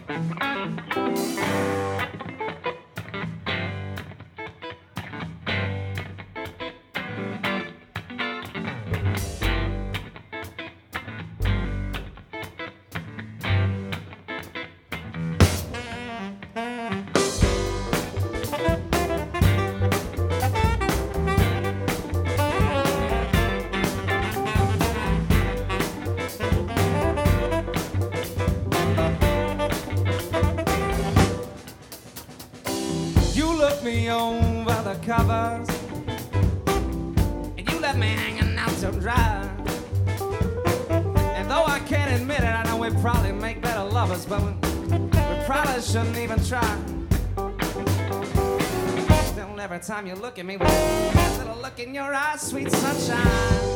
Me over the covers, and you left me hanging out to dry. And though I can't admit it, I know we probably make better lovers, but we probably shouldn't even try. Still, every time you look at me with that little look in your eyes, sweet sunshine,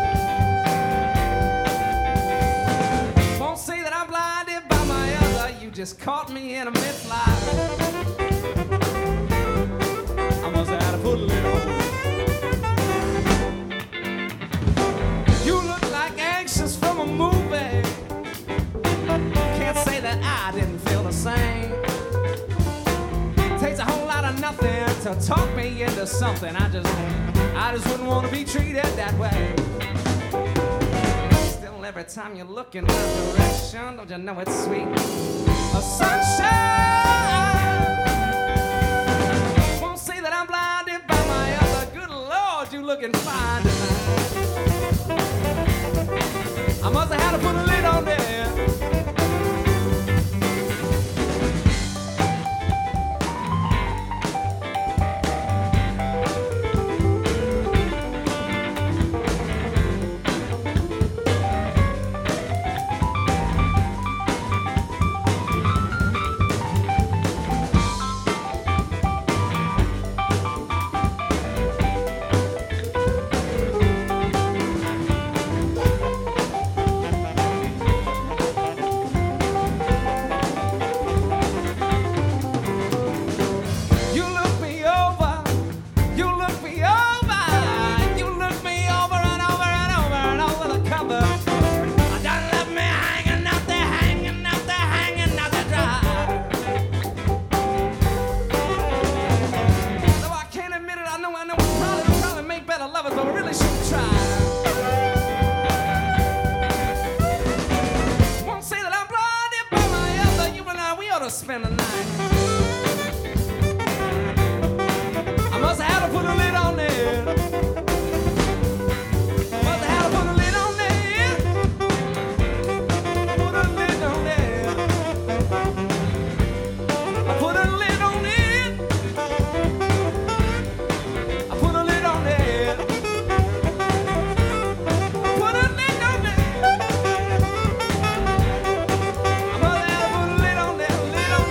won't say that I'm blinded by my other. You just caught me in a mid-flight. I must have had to put a lid on. You look like anxious from a movie. Can't say that I didn't feel the same. Takes a whole lot of nothing to talk me into something. I just wouldn't want to be treated that way. Still, every time you look in my direction, don't you know it's sweet? A sunshine. That I'm blinded by my other. Good Lord, you looking fine tonight. I must have had to put a lid on there. Spend the night. I must have had to put a lid on there. Must have had to put a lid on there. Put a lid on there. I put a lid on it. I put a lid on there. Put a lid on there. I must have to put a lid on there.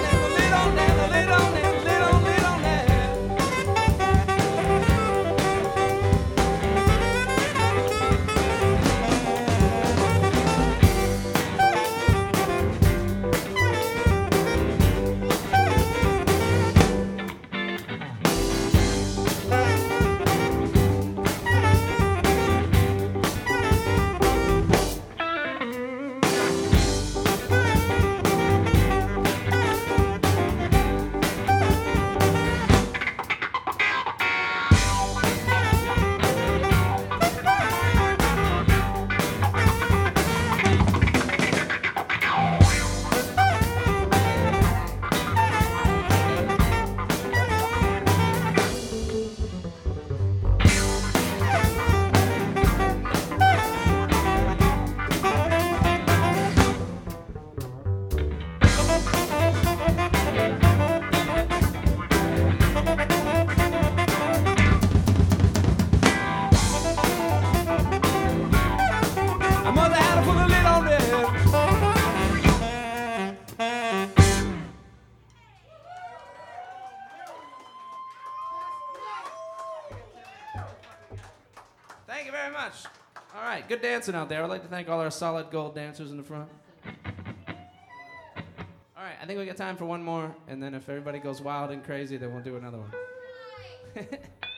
Thank you very much. All right, good dancing out there. I'd like to thank all our solid gold dancers in the front. All right, I think we got time for one more, and then if everybody goes wild and crazy, then we'll do another one.